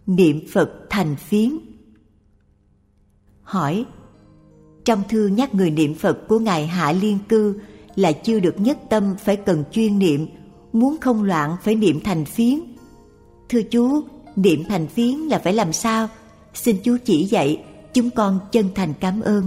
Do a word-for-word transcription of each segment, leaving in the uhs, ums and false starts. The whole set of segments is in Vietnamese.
niệm Phật thành phiến. Hỏi: trong thư nhắc người niệm Phật của Ngài Hạ Liên Cư là chưa được nhất tâm phải cần chuyên niệm, muốn không loạn phải niệm thành phiến. Thưa chú, niệm thành phiến là phải làm sao? Xin chú chỉ dạy, chúng con chân thành cảm ơn.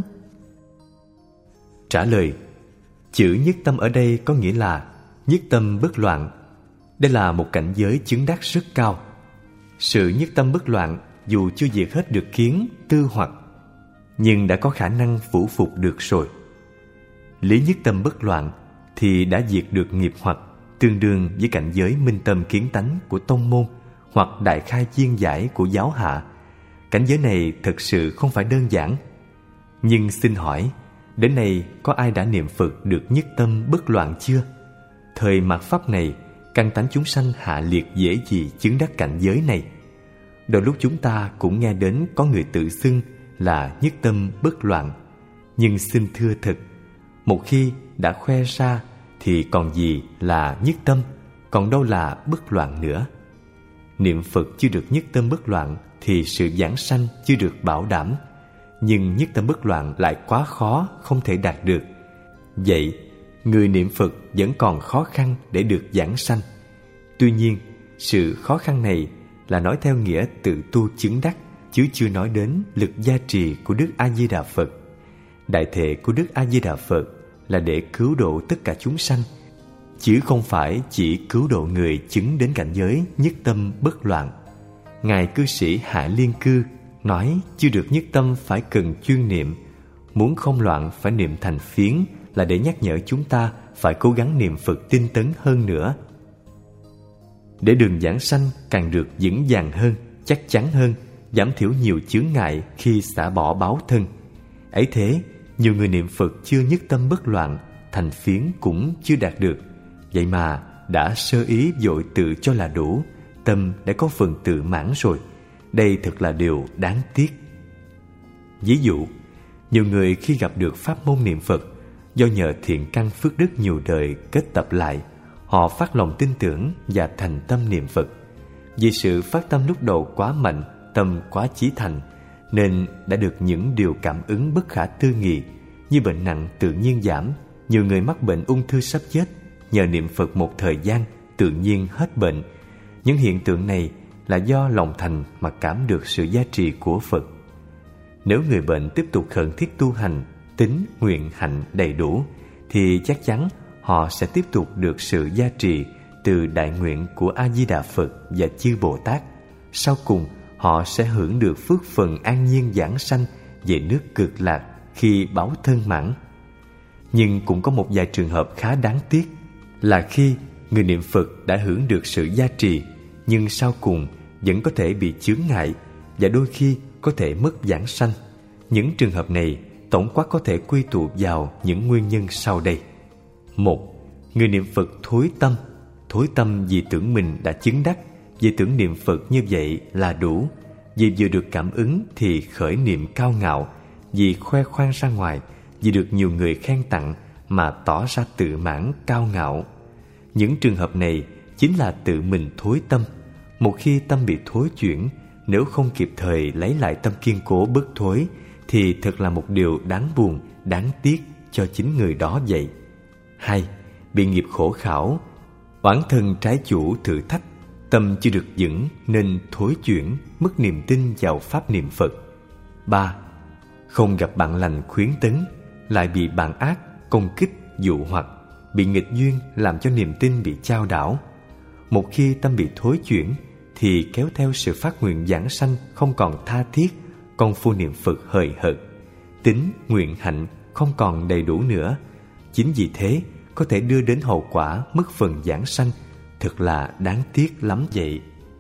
Trả lời: chữ nhất tâm ở đây có nghĩa là nhất tâm bất loạn. Đây là một cảnh giới chứng đắc rất cao. Sự nhất tâm bất loạn dù chưa diệt hết được kiến, tư hoặc, nhưng đã có khả năng phủ phục được rồi. Lý nhất tâm bất loạn thì đã diệt được nghiệp hoặc, tương đương với cảnh giới minh tâm kiến tánh của tông môn hoặc đại khai viên giải của giáo hạ. Cảnh giới này thật sự không phải đơn giản. Nhưng xin hỏi, đến nay có ai đã niệm Phật được nhất tâm bất loạn chưa? Thời mạt Pháp này, căn tánh chúng sanh hạ liệt dễ gì chứng đắc cảnh giới này. Đôi lúc chúng ta cũng nghe đến có người tự xưng là nhất tâm bất loạn. Nhưng xin thưa thật, một khi đã khoe ra thì còn gì là nhất tâm, còn đâu là bất loạn nữa. Niệm Phật chưa được nhất tâm bất loạn thì sự giảng sanh chưa được bảo đảm. Nhưng nhất tâm bất loạn lại quá khó, không thể đạt được. Vậy, người niệm Phật vẫn còn khó khăn để được giảng sanh. Tuy nhiên, sự khó khăn này là nói theo nghĩa tự tu chứng đắc, chứ chưa nói đến lực gia trì của Đức A-di-đà Phật. Đại thể của Đức A-di-đà Phật là để cứu độ tất cả chúng sanh, chứ không phải chỉ cứu độ người chứng đến cảnh giới nhất tâm bất loạn. Ngài cư sĩ Hạ Liên Cư nói chưa được nhất tâm phải cần chuyên niệm, muốn không loạn phải niệm thành phiến, là để nhắc nhở chúng ta phải cố gắng niệm Phật tinh tấn hơn nữa, để đường giảng sanh càng được vững vàng hơn, chắc chắn hơn, giảm thiểu nhiều chướng ngại khi xả bỏ báo thân. Ấy thế, nhiều người niệm Phật chưa nhất tâm bất loạn, thành phiến cũng chưa đạt được. Vậy mà đã sơ ý vội tự cho là đủ, tâm đã có phần tự mãn rồi. Đây thật là điều đáng tiếc. Ví dụ, nhiều người khi gặp được pháp môn niệm Phật, do nhờ thiện căn phước đức nhiều đời kết tập lại, họ phát lòng tin tưởng và thành tâm niệm Phật. Vì sự phát tâm lúc đầu quá mạnh, tâm quá chí thành, nên đã được những điều cảm ứng bất khả tư nghị, như bệnh nặng tự nhiên giảm. Nhiều người mắc bệnh ung thư sắp chết, nhờ niệm Phật một thời gian tự nhiên hết bệnh. Những hiện tượng này là do lòng thành mà cảm được sự gia trì của Phật. Nếu người bệnh tiếp tục khẩn thiết tu hành, tín, nguyện, hạnh đầy đủ, thì chắc chắn họ sẽ tiếp tục được sự gia trì từ đại nguyện của A-di-đà Phật và chư Bồ Tát. Sau cùng, họ sẽ hưởng được phước phần an nhiên giảng sanh về nước Cực Lạc khi báo thân mãn. Nhưng cũng có một vài trường hợp khá đáng tiếc, là khi người niệm Phật đã hưởng được sự gia trì, nhưng sau cùng vẫn có thể bị chướng ngại và đôi khi có thể mất giảng sanh. Những trường hợp này tổng quát có thể quy tụ vào những nguyên nhân sau đây. Một, người niệm Phật thối tâm. Thối tâm vì tưởng mình đã chứng đắc, vì tưởng niệm Phật như vậy là đủ, vì vừa được cảm ứng thì khởi niệm cao ngạo, vì khoe khoang ra ngoài, vì được nhiều người khen tặng mà tỏ ra tự mãn cao ngạo. Những trường hợp này chính là tự mình thối tâm. Một khi tâm bị thối chuyển, nếu không kịp thời lấy lại tâm kiên cố bất thối, thì thật là một điều đáng buồn, đáng tiếc cho chính người đó vậy. Hai, bị nghiệp khổ khảo, oán thân trái chủ thử thách, tâm chưa được vững nên thối chuyển, mất niềm tin vào pháp niệm Phật. Ba, không gặp bạn lành khuyến tấn, lại bị bạn ác công kích dụ hoặc, bị nghịch duyên làm cho niềm tin bị chao đảo. Một khi tâm bị thối chuyển thì kéo theo sự phát nguyện giảng sanh không còn tha thiết, công phu niệm Phật hời hợt, tín, nguyện, hạnh không còn đầy đủ nữa. Chính vì thế có thể đưa đến hậu quả mất phần giảng sanh, thật là đáng tiếc lắm vậy.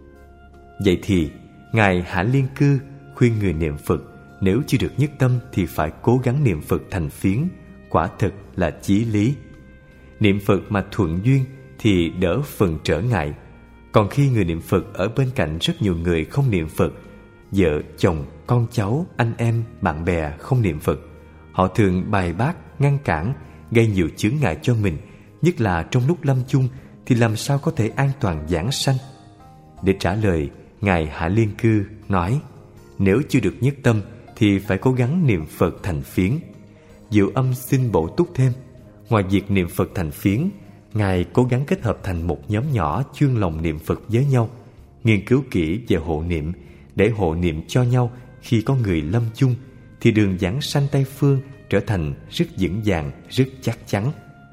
Vậy thì Ngài Hạ Liên Cư khuyên người niệm Phật nếu chưa được nhất tâm thì phải cố gắng niệm Phật thành phiến, quả thật là chí lý. Niệm Phật mà thuận duyên thì đỡ phần trở ngại. Còn khi người niệm Phật ở bên cạnh rất nhiều người không niệm Phật, vợ, chồng, con cháu, anh em, bạn bè không niệm Phật, họ thường bài bác, ngăn cản, gây nhiều chướng ngại cho mình, nhất là trong lúc lâm chung thì làm sao có thể an toàn giảng sanh. Để trả lời, Ngài Hạ Liên Cư nói, nếu chưa được nhất tâm thì phải cố gắng niệm Phật thành phiến. Diệu Âm xin bổ túc thêm, ngoài việc niệm Phật thành phiến, Ngài cố gắng kết hợp thành một nhóm nhỏ chuyên lòng niệm Phật với nhau, nghiên cứu kỹ về hộ niệm, để hộ niệm cho nhau khi có người lâm chung, thì đường giảng sanh Tây Phương trở thành rất vững vàng, rất chắc chắn.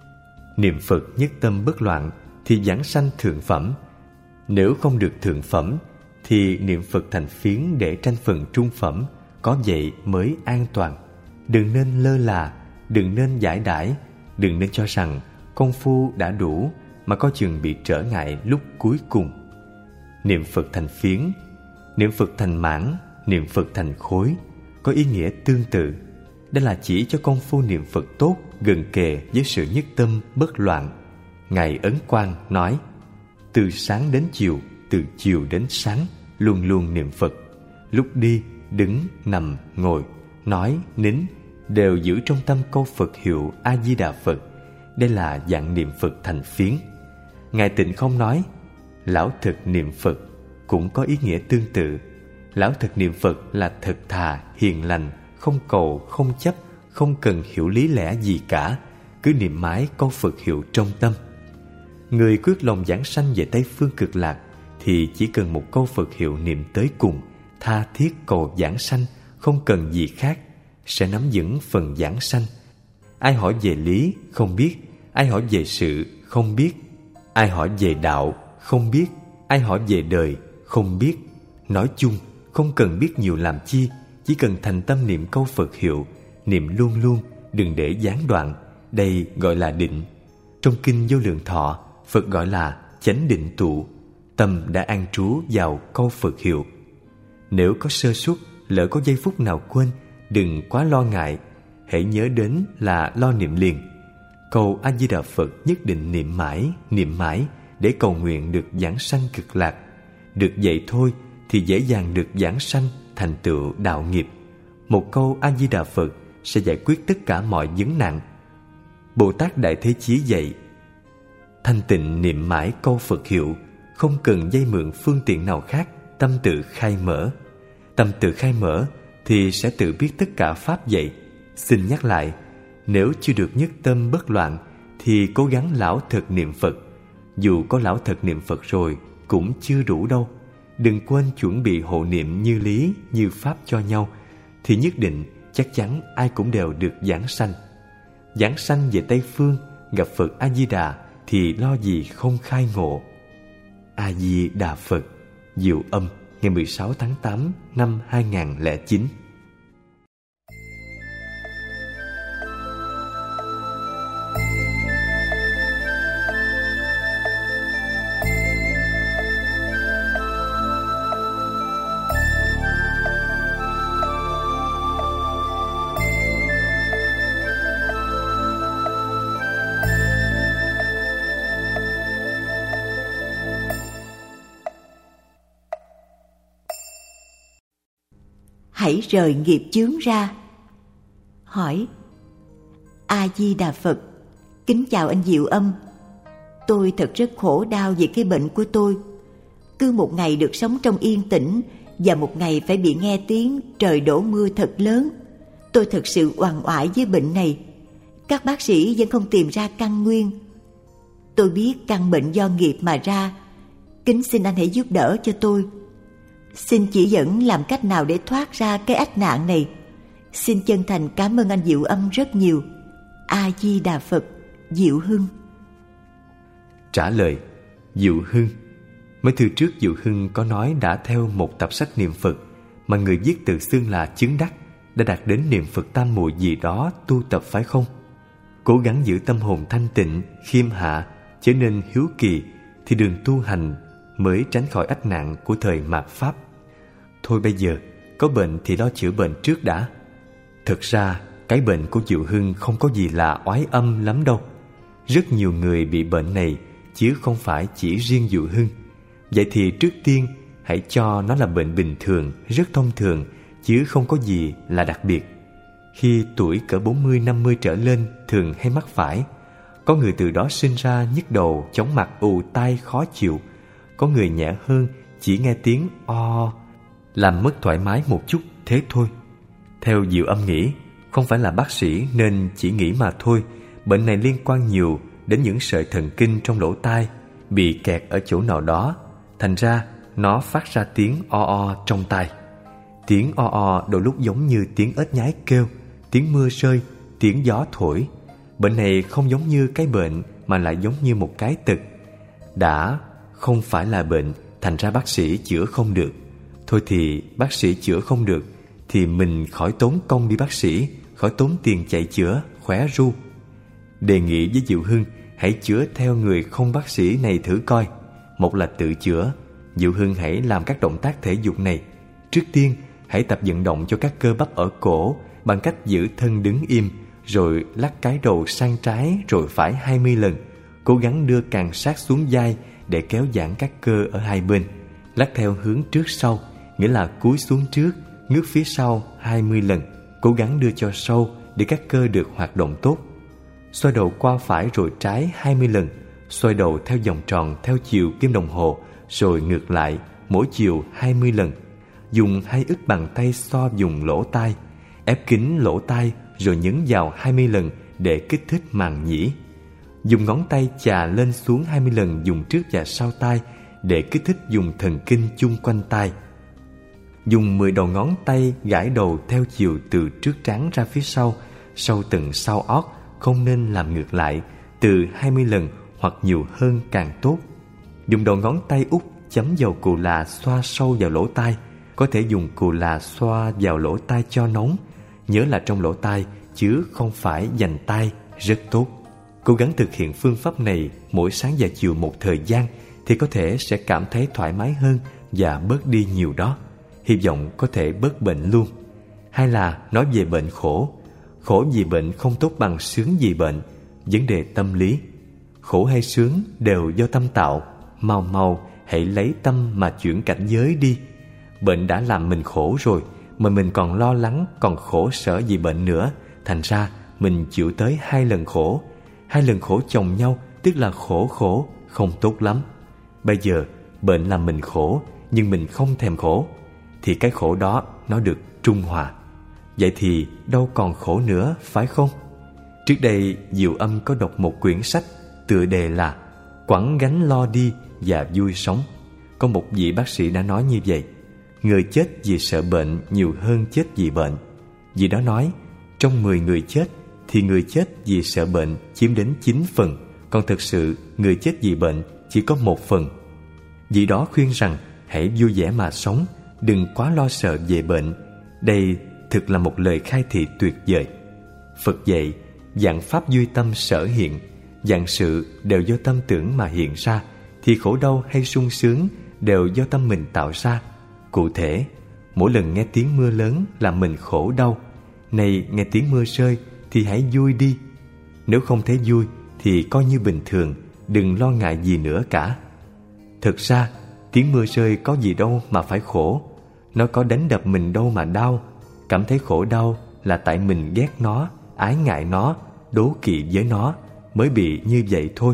Niệm Phật nhất tâm bất loạn thì giảng sanh thượng phẩm. Nếu không được thượng phẩm thì niệm Phật thành phiến để tranh phần trung phẩm, có vậy mới an toàn. Đừng nên lơ là, đừng nên giải đãi, đừng nên cho rằng công phu đã đủ mà có chừng bị trở ngại lúc cuối cùng. Niệm Phật thành phiến, niệm Phật thành mãn, niệm Phật thành khối có ý nghĩa tương tự. Đây là chỉ cho công phu niệm Phật tốt gần kề với sự nhất tâm bất loạn. Ngài Ấn Quang nói, từ sáng đến chiều, từ chiều đến sáng, luôn luôn niệm Phật. Lúc đi, đứng, nằm, ngồi, nói, nín đều giữ trong tâm câu Phật hiệu A-di-đà Phật. Đây là dạng niệm Phật thành phiến. Ngài Tịnh Không nói, lão thực niệm Phật cũng có ý nghĩa tương tự. Lão thực niệm Phật là thật thà, hiền lành, không cầu, không chấp, không cần hiểu lý lẽ gì cả, cứ niệm mãi câu Phật hiệu trong tâm. Người quyết lòng giảng sanh về Tây Phương Cực Lạc thì chỉ cần một câu Phật hiệu niệm tới cùng, tha thiết cầu giảng sanh, không cần gì khác, sẽ nắm vững phần giảng sanh. Ai hỏi về lý, không biết. Ai hỏi về sự, không biết. Ai hỏi về đạo, không biết. Ai hỏi về đời, không biết. Nói chung, không cần biết nhiều làm chi, chỉ cần thành tâm niệm câu Phật hiệu, niệm luôn luôn, đừng để gián đoạn. Đây gọi là định. Trong Kinh Vô Lượng Thọ, Phật gọi là chánh định tụ, tâm đã an trú vào câu Phật hiệu. Nếu có sơ suất, lỡ có giây phút nào quên, đừng quá lo ngại, hãy nhớ đến là lo niệm liền. Câu A Di Đà Phật nhất định niệm mãi, niệm mãi để cầu nguyện được giảng sanh Cực Lạc. Được vậy thôi thì dễ dàng được giảng sanh, thành tựu đạo nghiệp. Một câu A Di Đà Phật sẽ giải quyết tất cả mọi vấn nạn. Bồ Tát Đại Thế Chí dạy, thanh tịnh niệm mãi câu Phật hiệu, không cần dây mượn phương tiện nào khác, tâm tự khai mở. Tâm tự khai mở thì sẽ tự biết tất cả pháp dạy. Xin nhắc lại, nếu chưa được nhất tâm bất loạn thì cố gắng lão thực niệm Phật. Dù có lão thực niệm Phật rồi cũng chưa đủ đâu. Đừng quên chuẩn bị hộ niệm như lý, như pháp cho nhau, thì nhất định chắc chắn ai cũng đều được giảng sanh. Giảng sanh về Tây Phương, gặp Phật A Di Đà thì lo gì không khai ngộ. A Di Đà Phật. Diệu Âm, ngày mười sáu tháng tám năm hai nghìn không trăm lẻ chín. Hãy rời nghiệp chướng ra. Hỏi: A Di Đà Phật, kính chào anh Diệu Âm. Tôi thật rất khổ đau vì cái bệnh của tôi. Cứ một ngày được sống trong yên tĩnh, và một ngày phải bị nghe tiếng trời đổ mưa thật lớn. Tôi thật sự oằn oại với bệnh này. Các bác sĩ vẫn không tìm ra căn nguyên. Tôi biết căn bệnh do nghiệp mà ra. Kính xin anh hãy giúp đỡ cho tôi. Xin chỉ dẫn làm cách nào để thoát ra cái ách nạn này. Xin chân thành cảm ơn anh Diệu Âm rất nhiều. A Di Đà Phật. Diệu Hưng. Trả lời: Diệu Hưng. Mấy thư trước Diệu Hưng có nói đã theo một tập sách niệm Phật mà người viết tự xưng là chứng đắc, đã đạt đến niệm Phật tam muội gì đó tu tập phải không? Cố gắng giữ tâm hồn thanh tịnh, khiêm hạ, trở nên hiếu kỳ thì đường tu hành mới tránh khỏi ách nạn của thời mạt Pháp. Thôi bây giờ, có bệnh thì lo chữa bệnh trước đã. Thực ra, cái bệnh của Diệu Hưng không có gì là oái âm lắm đâu. Rất nhiều người bị bệnh này, chứ không phải chỉ riêng Diệu Hưng. Vậy thì trước tiên, hãy cho nó là bệnh bình thường, rất thông thường, chứ không có gì là đặc biệt. Khi tuổi cỡ bốn mươi năm mươi trở lên thường hay mắc phải. Có người từ đó sinh ra nhức đầu, chóng mặt, ù tai, khó chịu. Có người nhẹ hơn, chỉ nghe tiếng o, làm mất thoải mái một chút thế thôi. Theo Diệu Âm nghĩ, không phải là bác sĩ nên chỉ nghĩ mà thôi. Bệnh này liên quan nhiều đến những sợi thần kinh trong lỗ tai bị kẹt ở chỗ nào đó, thành ra nó phát ra tiếng o o trong tai. Tiếng o o đôi lúc giống như tiếng ếch nhái kêu, tiếng mưa rơi, tiếng gió thổi. Bệnh này không giống như cái bệnh mà lại giống như một cái tật. Đã không phải là bệnh, thành ra bác sĩ chữa không được. Thôi thì bác sĩ chữa không được thì mình khỏi tốn công đi bác sĩ, khỏi tốn tiền chạy chữa, khỏe ru. Đề nghị với Diệu Hưng hãy chữa theo người không bác sĩ này thử coi. Một là tự chữa. Diệu Hưng hãy làm các động tác thể dục này. Trước tiên hãy tập vận động cho các cơ bắp ở cổ bằng cách giữ thân đứng im, rồi lắc cái đầu sang trái rồi phải hai mươi lần. Cố gắng đưa càng sát xuống vai để kéo giãn các cơ ở hai bên. Lắc theo hướng trước sau, nghĩa là cúi xuống trước, ngước phía sau hai mươi lần. Cố gắng đưa cho sâu để các cơ được hoạt động tốt. Xoay đầu qua phải rồi trái hai mươi lần. Xoay đầu theo vòng tròn theo chiều kim đồng hồ, rồi ngược lại mỗi chiều hai mươi lần. Dùng hai ức bàn tay xoa vùng lỗ tai, ép kín lỗ tai rồi nhấn vào hai mươi lần để kích thích màng nhĩ. Dùng ngón tay chà lên xuống hai mươi lần dùng trước và sau tai để kích thích vùng thần kinh chung quanh tai. Dùng mười đầu ngón tay gãi đầu theo chiều từ trước trán ra phía sau, sâu tận sau ót, không nên làm ngược lại, từ hai mươi lần hoặc nhiều hơn càng tốt. Dùng đầu ngón tay út chấm vào cù là xoa sâu vào lỗ tai. Có thể dùng cù là xoa vào lỗ tai cho nóng. Nhớ là trong lỗ tai chứ không phải dành tai, rất tốt. Cố gắng thực hiện phương pháp này mỗi sáng và chiều một thời gian thì có thể sẽ cảm thấy thoải mái hơn và bớt đi nhiều đó. Hy vọng có thể bớt bệnh luôn. Hay là nói về bệnh khổ. Khổ vì bệnh không tốt bằng sướng vì bệnh. Vấn đề tâm lý. Khổ hay sướng đều do tâm tạo. Mau mau hãy lấy tâm mà chuyển cảnh giới đi. Bệnh đã làm mình khổ rồi mà mình còn lo lắng, còn khổ sở vì bệnh nữa. Thành ra mình chịu tới hai lần khổ. Hai lần khổ chồng nhau tức là khổ khổ, không tốt lắm. Bây giờ bệnh làm mình khổ nhưng mình không thèm khổ, thì cái khổ đó nó được trung hòa. Vậy thì đâu còn khổ nữa, phải không? Trước đây Diệu Âm có đọc một quyển sách tựa đề là Quẳng gánh lo đi và vui sống. Có một vị bác sĩ đã nói như vậy: người chết vì sợ bệnh nhiều hơn chết vì bệnh. Vị đó nói, trong mười người chết thì người chết vì sợ bệnh chiếm đến chín phần, còn thực sự người chết vì bệnh chỉ có một phần. Vị đó khuyên rằng hãy vui vẻ mà sống, đừng quá lo sợ về bệnh. Đây thực là một lời khai thị tuyệt vời. Phật dạy, vạn pháp duy tâm sở hiện, vạn sự đều do tâm tưởng mà hiện ra, thì khổ đau hay sung sướng đều do tâm mình tạo ra. Cụ thể, mỗi lần nghe tiếng mưa lớn làm mình khổ đau, này nghe tiếng mưa rơi thì hãy vui đi. Nếu không thấy vui thì coi như bình thường, đừng lo ngại gì nữa cả. Thực ra tiếng mưa rơi có gì đâu mà phải khổ. Nó có đánh đập mình đâu mà đau. Cảm thấy khổ đau là tại mình ghét nó, ái ngại nó, đố kỵ với nó, mới bị như vậy thôi.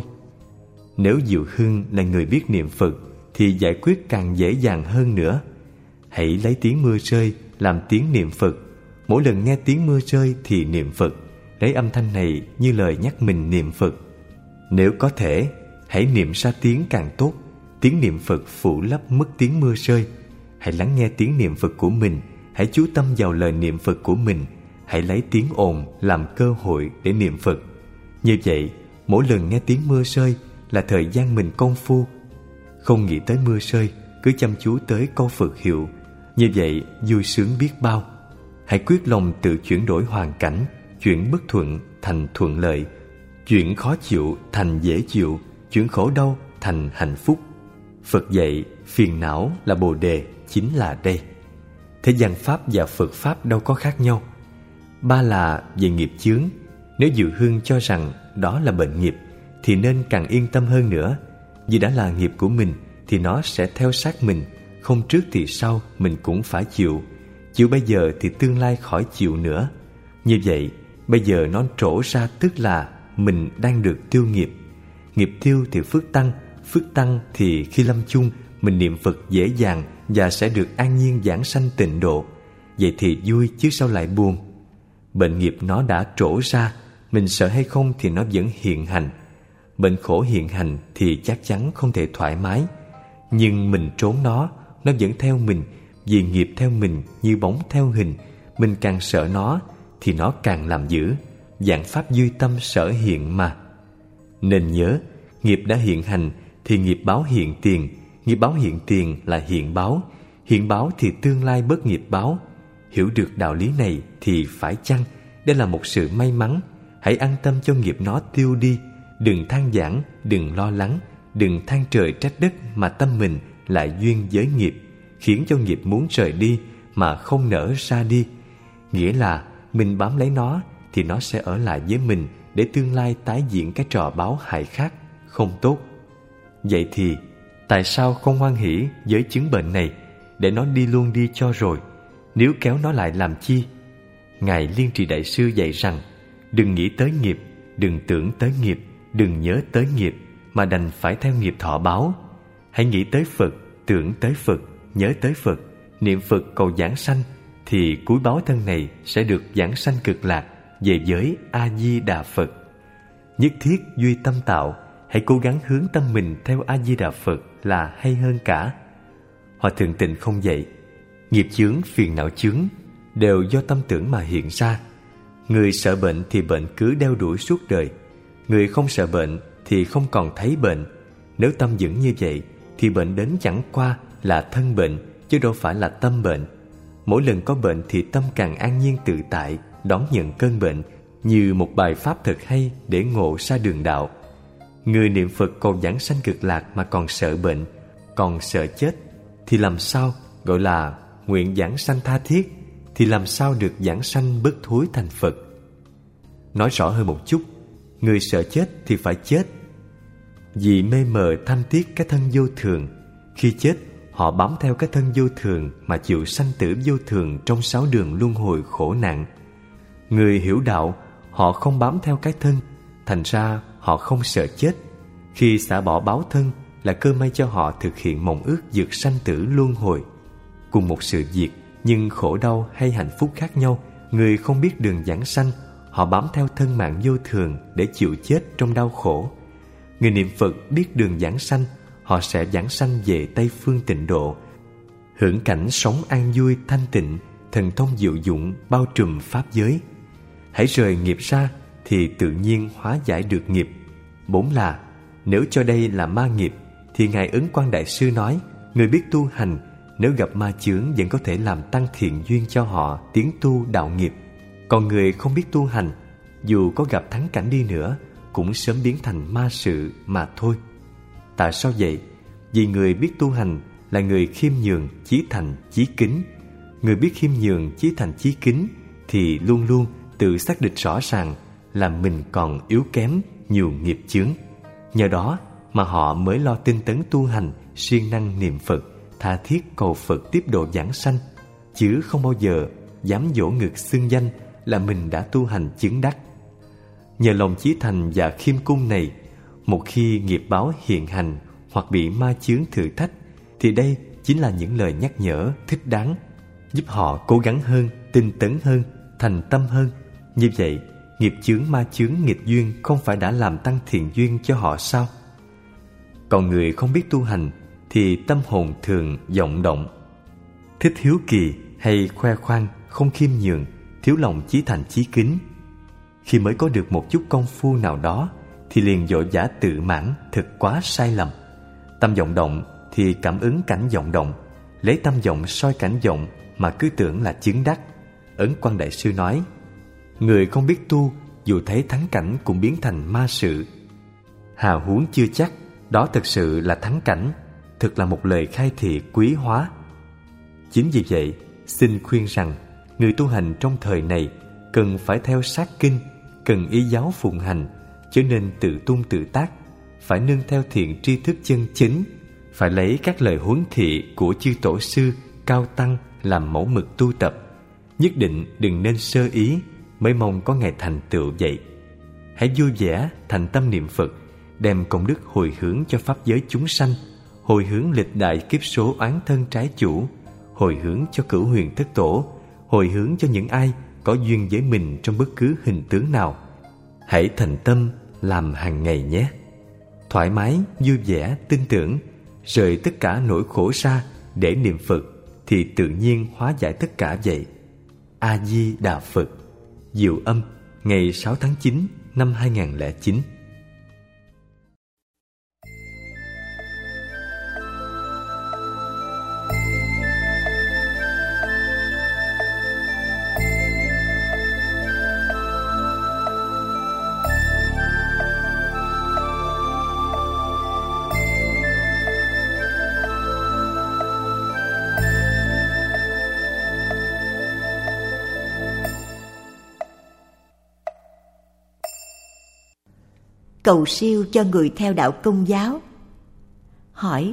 Nếu Diệu Hưng là người biết niệm Phật thì giải quyết càng dễ dàng hơn nữa. Hãy lấy tiếng mưa rơi làm tiếng niệm Phật. Mỗi lần nghe tiếng mưa rơi thì niệm Phật, lấy âm thanh này như lời nhắc mình niệm Phật. Nếu có thể, hãy niệm ra tiếng càng tốt. Tiếng niệm Phật phủ lấp mất tiếng mưa rơi. Hãy lắng nghe tiếng niệm Phật của mình. Hãy chú tâm vào lời niệm Phật của mình. Hãy lấy tiếng ồn làm cơ hội để niệm Phật. Như vậy, mỗi lần nghe tiếng mưa rơi là thời gian mình công phu. Không nghĩ tới mưa rơi, cứ chăm chú tới câu Phật hiệu. Như vậy vui sướng biết bao. Hãy quyết lòng tự chuyển đổi hoàn cảnh, chuyển bất thuận thành thuận lợi, chuyển khó chịu thành dễ chịu, chuyển khổ đau thành hạnh phúc. Phật dạy phiền não là bồ đề chính là đây. Thế gian pháp và Phật pháp đâu có khác nhau. Ba là về nghiệp chướng. Nếu Diệu Hưng cho rằng đó là bệnh nghiệp thì nên càng yên tâm hơn nữa. Vì đã là nghiệp của mình thì nó sẽ theo sát mình, không trước thì sau mình cũng phải chịu. Chịu bây giờ thì tương lai khỏi chịu nữa. Như vậy, bây giờ nó trổ ra tức là mình đang được tiêu nghiệp. Nghiệp tiêu thì phước tăng, phước tăng thì khi lâm chung mình niệm Phật dễ dàng và sẽ được an nhiên giảng sanh tịnh độ. Vậy thì vui chứ sao lại buồn. Bệnh nghiệp nó đã trổ ra, mình sợ hay không thì nó vẫn hiện hành. Bệnh khổ hiện hành thì chắc chắn không thể thoải mái. Nhưng mình trốn nó, nó vẫn theo mình. Vì nghiệp theo mình như bóng theo hình. Mình càng sợ nó thì nó càng làm dữ. Dạng pháp duy tâm sở hiện mà. Nên nhớ, nghiệp đã hiện hành thì nghiệp báo hiện tiền. Nghiệp báo hiện tiền là hiện báo. Hiện báo thì tương lai bớt nghiệp báo. Hiểu được đạo lý này thì phải chăng đây là một sự may mắn. Hãy an tâm cho nghiệp nó tiêu đi. Đừng than vãn, đừng lo lắng, đừng than trời trách đất mà tâm mình lại duyên với nghiệp, khiến cho nghiệp muốn rời đi mà không nỡ ra đi. Nghĩa là mình bám lấy nó thì nó sẽ ở lại với mình để tương lai tái diễn cái trò báo hại khác, không tốt. Vậy thì tại sao không hoan hỷ với chứng bệnh này, để nó đi luôn đi cho rồi, nếu kéo nó lại làm chi? Ngài Liên Trì Đại Sư dạy rằng, đừng nghĩ tới nghiệp, đừng tưởng tới nghiệp, đừng nhớ tới nghiệp, mà đành phải theo nghiệp thọ báo. Hãy nghĩ tới Phật, tưởng tới Phật, nhớ tới Phật, niệm Phật cầu giảng sanh, thì cuối báo thân này sẽ được giảng sanh cực lạc về giới A-di-đà Phật. Nhất thiết duy tâm tạo, hãy cố gắng hướng tâm mình theo A-di-đà Phật là hay hơn cả. Hòa Thượng Tịnh không dạy, nghiệp chướng, phiền não chướng đều do tâm tưởng mà hiện ra. Người sợ bệnh thì bệnh cứ đeo đuổi suốt đời. Người không sợ bệnh thì không còn thấy bệnh. Nếu tâm vững như vậy thì bệnh đến chẳng qua là thân bệnh, chứ đâu phải là tâm bệnh. Mỗi lần có bệnh thì tâm càng an nhiên tự tại, đón nhận cơn bệnh như một bài pháp thật hay để ngộ ra đường đạo. Người niệm Phật cầu giảng sanh cực lạc mà còn sợ bệnh, còn sợ chết, thì làm sao gọi là nguyện giảng sanh tha thiết, thì làm sao được giảng sanh bất thối thành Phật. Nói rõ hơn một chút, người sợ chết thì phải chết vì mê mờ tham tiếc cái thân vô thường. Khi chết, họ bám theo cái thân vô thường mà chịu sanh tử vô thường trong sáu đường luân hồi khổ nạn. Người hiểu đạo, họ không bám theo cái thân, thành ra họ không sợ chết. Khi xả bỏ báo thân là cơ may cho họ thực hiện mộng ước vượt sanh tử luân hồi. Cùng một sự việc nhưng khổ đau hay hạnh phúc khác nhau. Người không biết đường giảng sanh, họ bám theo thân mạng vô thường để chịu chết trong đau khổ. Người niệm Phật biết đường giảng sanh, họ sẽ giảng sanh về Tây Phương Tịnh Độ, hưởng cảnh sống an vui thanh tịnh, thần thông diệu dụng bao trùm pháp giới. Hãy rời nghiệp ra thì tự nhiên hóa giải được nghiệp. Bốn là, nếu cho đây là ma nghiệp thì Ngài Ấn Quang Đại Sư nói, người biết tu hành nếu gặp ma chướng vẫn có thể làm tăng thiện duyên cho họ tiến tu đạo nghiệp. Còn người không biết tu hành, dù có gặp thắng cảnh đi nữa cũng sớm biến thành ma sự mà thôi. Tại sao vậy? Vì người biết tu hành là người khiêm nhường, chí thành, chí kính. Người biết khiêm nhường, chí thành, chí kính thì luôn luôn tự xác định rõ ràng là mình còn yếu kém, nhiều nghiệp chướng. Nhờ đó mà họ mới lo tinh tấn tu hành, siêng năng niệm Phật, tha thiết cầu Phật tiếp độ giảng sanh, chứ không bao giờ dám dỗ ngực xưng danh là mình đã tu hành chứng đắc. Nhờ lòng chí thành và khiêm cung này, một khi nghiệp báo hiện hành hoặc bị ma chướng thử thách, thì đây chính là những lời nhắc nhở thích đáng, giúp họ cố gắng hơn, tinh tấn hơn, thành tâm hơn. Như vậy, nghiệp chướng ma chướng nghịch duyên không phải đã làm tăng thiện duyên cho họ sao? Còn người không biết tu hành thì tâm hồn thường vọng động, thích hiếu kỳ hay khoe khoang, không khiêm nhường, thiếu lòng chí thành chí kính. Khi mới có được một chút công phu nào đó thì liền vội vã tự mãn, thật quá sai lầm. Tâm vọng động thì cảm ứng cảnh vọng động, lấy tâm vọng soi cảnh vọng mà cứ tưởng là chứng đắc. Ấn Quang Đại Sư nói, người không biết tu dù thấy thắng cảnh cũng biến thành ma sự. Hào huống chưa chắc đó thực sự là thắng cảnh, thực là một lời khai thị quý hóa. Chính vì vậy, xin khuyên rằng người tu hành trong thời này cần phải theo sát kinh, cần y giáo phụng hành, chớ nên tự tung tự tác, phải nương theo thiện tri thức chân chính, phải lấy các lời huấn thị của chư tổ sư, cao tăng làm mẫu mực tu tập. Nhất định đừng nên sơ ý mới mong có ngày thành tựu vậy. Hãy vui vẻ thành tâm niệm Phật, đem công đức hồi hướng cho pháp giới chúng sanh, hồi hướng lịch đại kiếp số oán thân trái chủ, hồi hướng cho cửu huyền thất tổ, hồi hướng cho những ai có duyên với mình trong bất cứ hình tướng nào. Hãy thành tâm làm hàng ngày nhé. Thoải mái, vui vẻ, tin tưởng, rời tất cả nỗi khổ ra để niệm Phật thì tự nhiên hóa giải tất cả vậy. A Di Đà Phật. Diệu Âm, ngày sáu tháng chín năm hai nghìn không trăm lẻ chín. Cầu siêu cho người theo đạo Công giáo. Hỏi: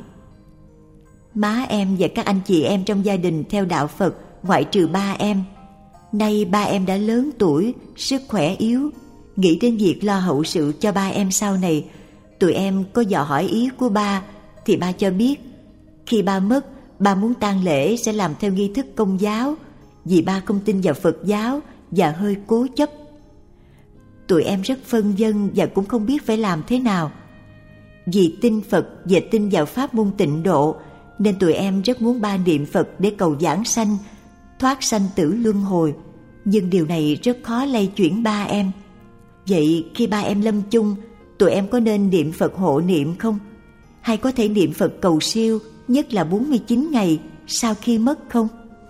má em và các anh chị em trong gia đình theo đạo Phật ngoại trừ ba em. Nay ba em đã lớn tuổi, sức khỏe yếu. Nghĩ đến việc lo hậu sự cho ba em sau này, tụi em có dò hỏi ý của ba thì ba cho biết khi ba mất, ba muốn tang lễ sẽ làm theo nghi thức Công giáo, vì ba không tin vào Phật giáo và hơi cố chấp. Tụi em rất phân vân và cũng không biết phải làm thế nào. Vì tin Phật và tin vào pháp môn tịnh độ nên tụi em rất muốn ba niệm Phật để cầu vãng sanh, thoát sanh tử luân hồi. Nhưng điều này rất khó lay chuyển ba em. Vậy khi ba em lâm chung, tụi em có nên niệm Phật hộ niệm không? Hay có thể niệm Phật cầu siêu, nhất là bốn mươi chín ngày sau khi mất không?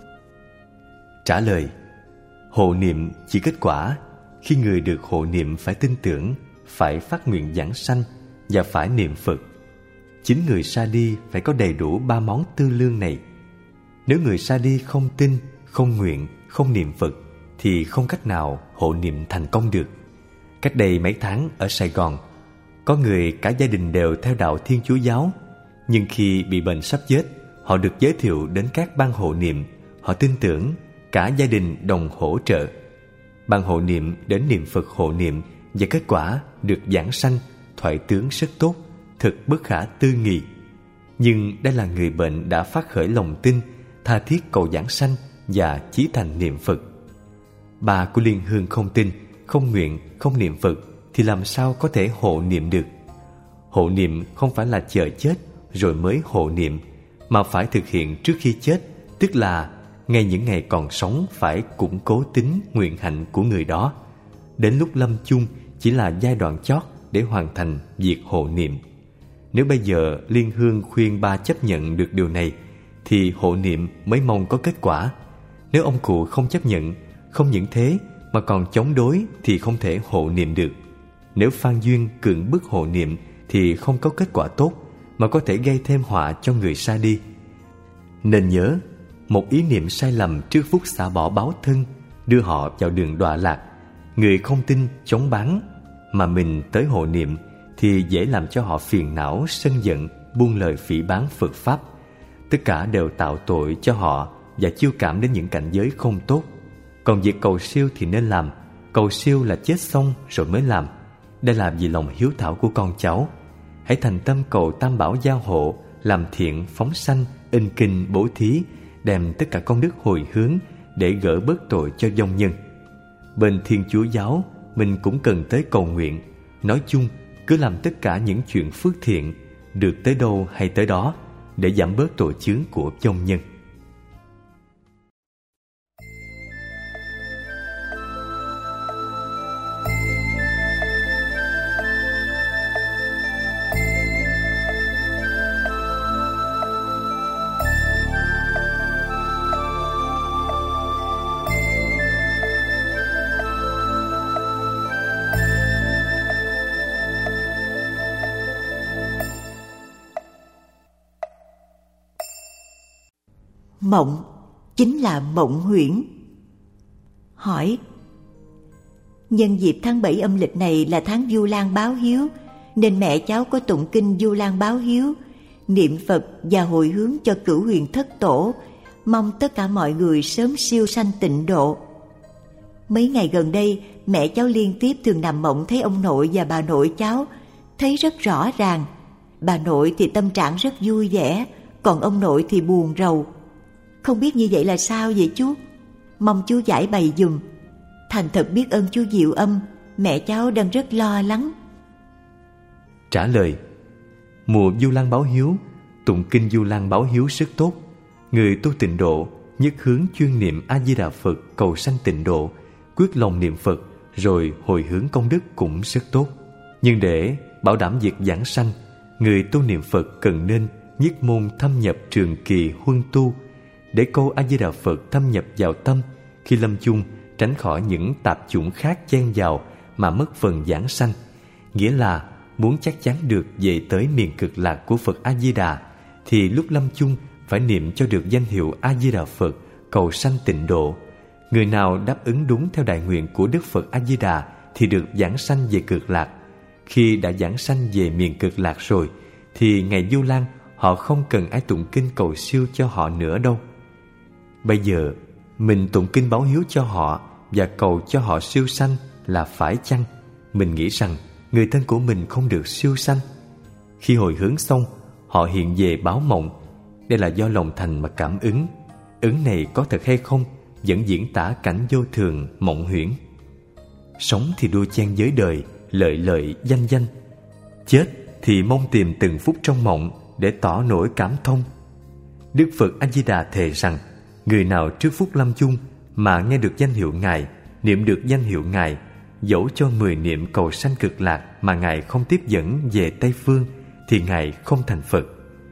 Trả lời: hộ niệm chỉ kết quả khi người được hộ niệm phải tin tưởng, phải phát nguyện vãng sanh và phải niệm Phật. Chính người sa đi phải có đầy đủ ba món tư lương này. Nếu người sa đi không tin, không nguyện, không niệm Phật thì không cách nào hộ niệm thành công được. Cách đây mấy tháng ở Sài Gòn, có người cả gia đình đều theo đạo Thiên Chúa giáo, nhưng khi bị bệnh sắp chết, họ được giới thiệu đến các ban hộ niệm. Họ tin tưởng, cả gia đình đồng hỗ trợ. Ban hộ niệm đến niệm Phật hộ niệm và kết quả được vãng sanh, thoại tướng rất tốt, thật bất khả tư nghị. Nhưng đây là người bệnh đã phát khởi lòng tin, tha thiết cầu vãng sanh và chí thành niệm Phật. Bà của Liên Hương không tin, không nguyện, không niệm Phật thì làm sao có thể hộ niệm được? Hộ niệm không phải là chờ chết rồi mới hộ niệm, mà phải thực hiện trước khi chết, tức là ngay những ngày còn sống phải củng cố tính nguyện hạnh của người đó. Đến lúc lâm chung chỉ là giai đoạn chót để hoàn thành việc hộ niệm. Nếu bây giờ Liên Hương khuyên ba chấp nhận được điều này thì hộ niệm mới mong có kết quả. Nếu ông cụ không chấp nhận, không những thế mà còn chống đối thì không thể hộ niệm được. Nếu Phan Duyên cưỡng bức hộ niệm thì không có kết quả tốt, mà có thể gây thêm họa cho người sa đi. Nên nhớ, một ý niệm sai lầm trước phút xả bỏ báo thân đưa họ vào đường đọa lạc. Người không tin chống bán mà mình tới hộ niệm thì dễ làm cho họ phiền não, sân giận, buông lời phỉ báng Phật Pháp. Tất cả đều tạo tội cho họ và chiêu cảm đến những cảnh giới không tốt. Còn việc cầu siêu thì nên làm. Cầu siêu là chết xong rồi mới làm. Đây là vì lòng hiếu thảo của con cháu. Hãy thành tâm cầu Tam Bảo gia hộ, làm thiện, phóng sanh, in kinh, bố thí, đem tất cả công đức hồi hướng để gỡ bớt tội cho vong nhân. Bên Thiên Chúa giáo, mình cũng cần tới cầu nguyện. Nói chung, cứ làm tất cả những chuyện phước thiện, được tới đâu hay tới đó, để giảm bớt tội chướng của vong nhân. Mộng chính là mộng huyễn. Hỏi: nhân dịp tháng bảy âm lịch này là tháng Vu Lan báo hiếu, nên mẹ cháu có tụng kinh Vu Lan báo hiếu, niệm Phật và hồi hướng cho cửu huyền thất tổ, mong tất cả mọi người sớm siêu sanh tịnh độ. Mấy ngày gần đây, mẹ cháu liên tiếp thường nằm mộng thấy ông nội và bà nội cháu, thấy rất rõ ràng. bà nội thì tâm trạng rất vui vẻ, còn ông nội thì buồn rầu. Không biết như vậy là sao vậy chú? Mong chú giải bày giùm. Thành thật biết ơn chú Diệu Âm, mẹ cháu đang rất lo lắng. Trả lời: mùa Vu Lan báo hiếu, tụng kinh Vu Lan báo hiếu rất tốt. Người tu tịnh độ nhất hướng chuyên niệm A Di Đà Phật cầu sanh tịnh độ, quyết lòng niệm Phật rồi hồi hướng công đức cũng rất tốt. Nhưng để bảo đảm việc giảng sanh, người tu niệm Phật cần nên nhất môn thâm nhập trường kỳ huân tu, để câu A Di Đà Phật thâm nhập vào tâm. Khi lâm chung, tránh khỏi những tạp chủng khác chen vào mà mất phần giảng sanh. Nghĩa là muốn chắc chắn được về tới miền cực lạc của Phật A Di Đà, thì lúc lâm chung phải niệm cho được danh hiệu A Di Đà Phật cầu sanh tịnh độ. Người nào đáp ứng đúng theo đại nguyện của Đức Phật A Di Đà thì được giảng sanh về cực lạc. Khi đã giảng sanh về miền cực lạc rồi thì ngày Vu Lan họ không cần ai tụng kinh cầu siêu cho họ nữa đâu. Bây giờ mình tụng kinh báo hiếu cho họ và cầu cho họ siêu sanh là phải chăng? Mình nghĩ rằng người thân của mình không được siêu sanh. Khi hồi hướng xong, họ hiện về báo mộng. Đây là do lòng thành mà cảm ứng. Ứng này có thật hay không vẫn diễn tả cảnh vô thường mộng huyễn. Sống thì đua chen giới đời, lợi lợi danh danh. Chết thì mong tìm từng phút trong mộng để tỏ nỗi cảm thông. Đức Phật A Di Đà thề rằng người nào trước phút lâm chung mà nghe được danh hiệu Ngài, niệm được danh hiệu Ngài, dẫu cho mười niệm cầu sanh cực lạc mà Ngài không tiếp dẫn về Tây Phương thì Ngài không thành Phật.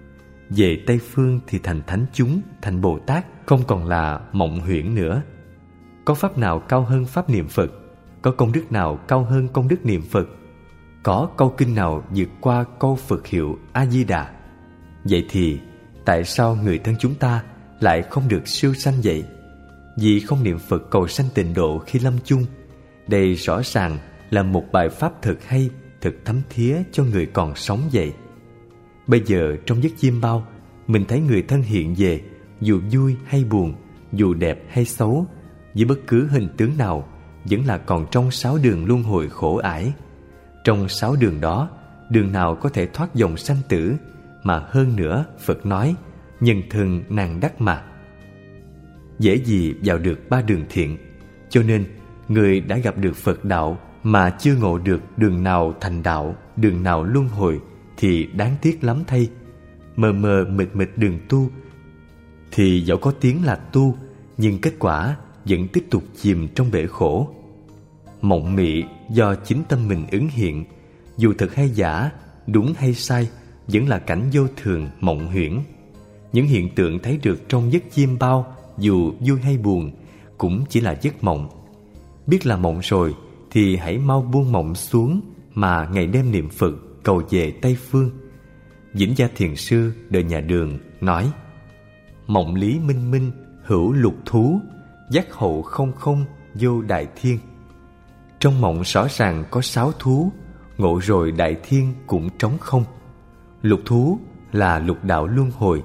Về Tây Phương thì thành thánh chúng, thành Bồ Tát, không còn là mộng huyễn nữa. Có pháp nào cao hơn pháp niệm Phật? Có công đức nào cao hơn công đức niệm Phật? Có câu kinh nào vượt qua câu Phật hiệu A Di Đà? Vậy thì tại sao người thân chúng ta lại không được siêu sanh vậy? Vì không niệm Phật cầu sanh tịnh độ khi lâm chung. Đây rõ ràng là một bài pháp thật hay, thật thấm thía cho người còn sống vậy. Bây giờ trong giấc chiêm bao, mình thấy người thân hiện về, dù vui hay buồn, dù đẹp hay xấu, với bất cứ hình tướng nào, vẫn là còn trong sáu đường luân hồi khổ ải. Trong sáu đường đó, đường nào có thể thoát dòng sanh tử, mà hơn nữa Phật nói nhân thân nàng đắc mà. Dễ gì vào được ba đường thiện. Cho nên người đã gặp được Phật đạo mà chưa ngộ được đường nào thành đạo, đường nào luân hồi thì đáng tiếc lắm thay. Mờ mờ mịt mịt đường tu thì dẫu có tiếng là tu, nhưng kết quả vẫn tiếp tục chìm trong bể khổ. Mộng mị do chính tâm mình ứng hiện, dù thật hay giả, đúng hay sai, vẫn là cảnh vô thường mộng huyễn. Những hiện tượng thấy được trong giấc chiêm bao, dù vui hay buồn, cũng chỉ là giấc mộng. Biết là mộng rồi thì hãy mau buông mộng xuống mà ngày đêm niệm Phật cầu về Tây Phương. Vĩnh Gia Thiền Sư đời nhà Đường nói: mộng lý minh minh hữu lục thú, giác hậu không không vô đại thiên. Trong mộng rõ ràng có sáu thú, ngộ rồi đại thiên cũng trống không. Lục thú là lục đạo luân hồi.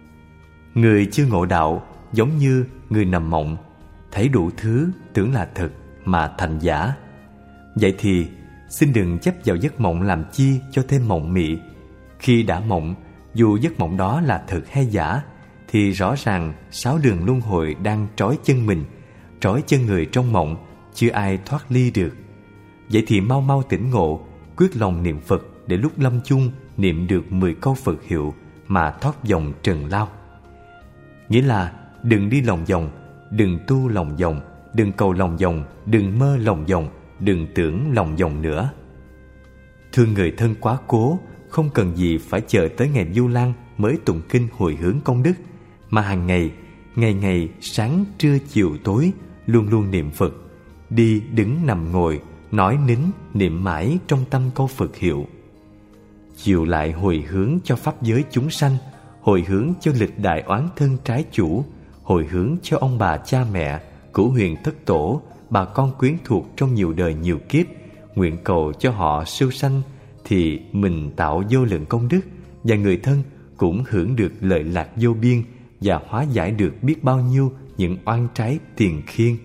Người chưa ngộ đạo giống như người nằm mộng, thấy đủ thứ tưởng là thật mà thành giả. Vậy thì xin đừng chấp vào giấc mộng làm chi cho thêm mộng mị. Khi đã mộng, dù giấc mộng đó là thật hay giả, thì rõ ràng sáu đường luân hồi đang trói chân mình, trói chân người trong mộng, chưa ai thoát ly được. Vậy thì mau mau tỉnh ngộ, quyết lòng niệm Phật để lúc lâm chung niệm được mười câu Phật hiệu mà thoát vòng trần lao. Nghĩa là đừng đi lòng vòng, đừng tu lòng vòng, đừng cầu lòng vòng, đừng mơ lòng vòng, đừng tưởng lòng vòng nữa. Thương người thân quá cố, không cần gì phải chờ tới ngày Vu Lan mới tụng kinh hồi hướng công đức, mà hàng ngày, ngày ngày sáng trưa chiều tối luôn luôn niệm Phật, đi đứng nằm ngồi, nói nín niệm mãi trong tâm câu Phật hiệu. Chiều lại hồi hướng cho pháp giới chúng sanh, hồi hướng cho lịch đại oán thân trái chủ, hồi hướng cho ông bà cha mẹ, cửu huyền thất tổ, bà con quyến thuộc trong nhiều đời nhiều kiếp, nguyện cầu cho họ siêu sanh, thì mình tạo vô lượng công đức, và người thân cũng hưởng được lợi lạc vô biên, và hóa giải được biết bao nhiêu những oan trái tiền khiên.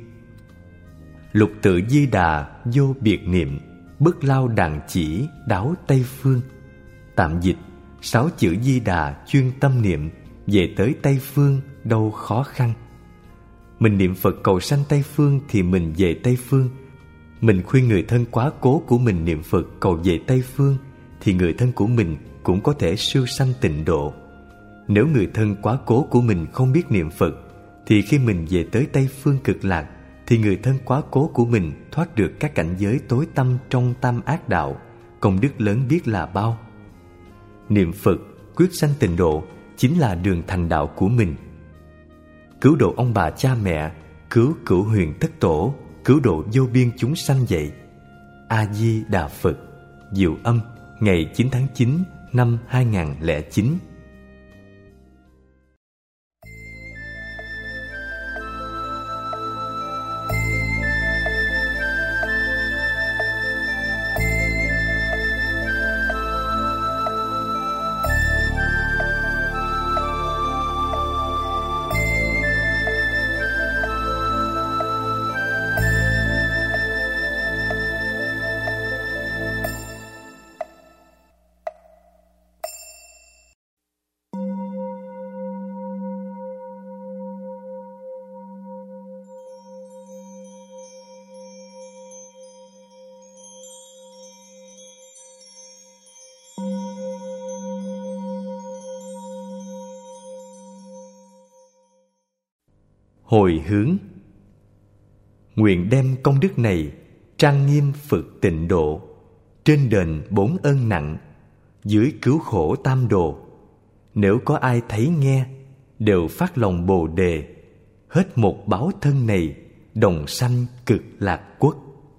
Lục tự Di Đà vô biệt niệm, bất lao đàn chỉ đáo Tây Phương. Tạm dịch: sáu chữ Di Đà chuyên tâm niệm, về tới Tây Phương đâu khó khăn. Mình niệm Phật cầu sanh Tây Phương thì mình về Tây Phương. Mình khuyên người thân quá cố của mình niệm Phật cầu về Tây Phương thì người thân của mình cũng có thể siêu sanh tịnh độ. Nếu người thân quá cố của mình không biết niệm Phật thì khi mình về tới Tây Phương Cực Lạc thì người thân quá cố của mình thoát được các cảnh giới tối tăm trong tam ác đạo, công đức lớn biết là bao. Niệm Phật quyết sanh tịnh độ chính là đường thành đạo của mình. Cứu độ ông bà cha mẹ, cứu cửu huyền thất tổ, cứu độ vô biên chúng sanh vậy. A Di Đà Phật. Diệu Âm, ngày chín tháng chín năm hai nghìn không trăm lẻ chín. Hồi hướng. Nguyện đem công đức này trang nghiêm Phật tịnh độ, trên đền bốn ơn nặng, dưới cứu khổ tam đồ. Nếu có ai thấy nghe, đều phát lòng Bồ đề, hết một báo thân này, đồng sanh Cực Lạc Quốc.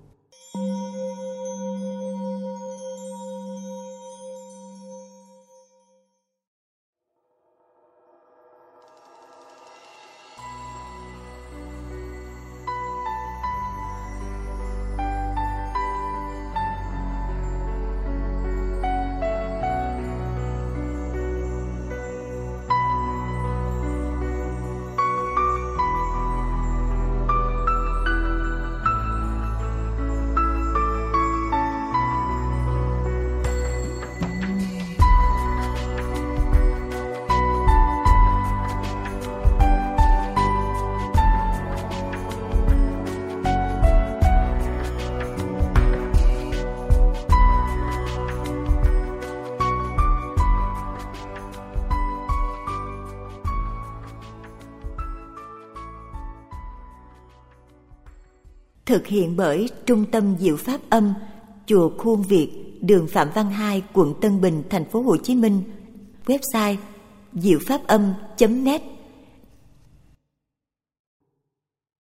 Thực hiện bởi Trung tâm Diệu Pháp Âm, Chùa Khuôn Việt, đường Phạm Văn Hai, quận Tân Bình, thành phố Hồ Chí Minh. Website diệu pháp âm chấm net.